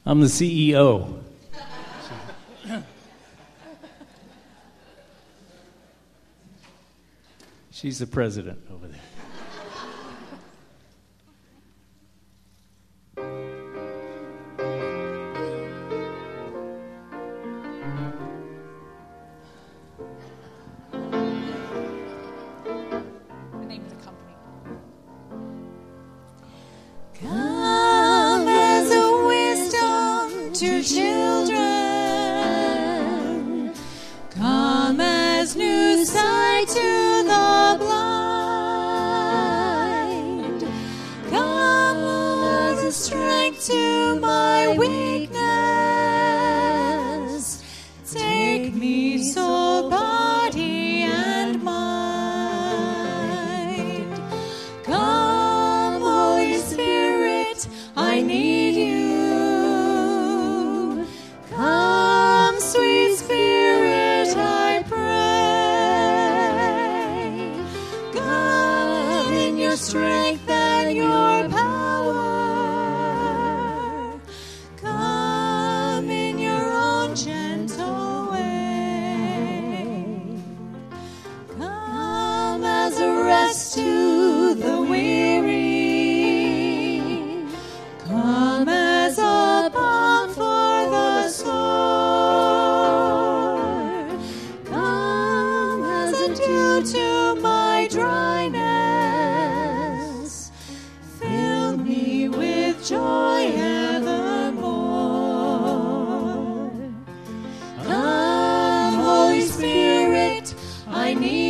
I'm the CEO. She's the president over there. The name of the company. Come as a wisdom to children. Come as new sight to the blind. Come as a strength to my weakness. Take me, soul, body, and mind. Come, Holy Spirit, I need you. Come, sweet Spirit, I pray. Come in your strength and your power. Come in your own gentle way. Come as a rest to the weary. Come as a balm for the sore. Come as a dew to my dryness. Fill me with joy evermore. Come, Holy Spirit, I need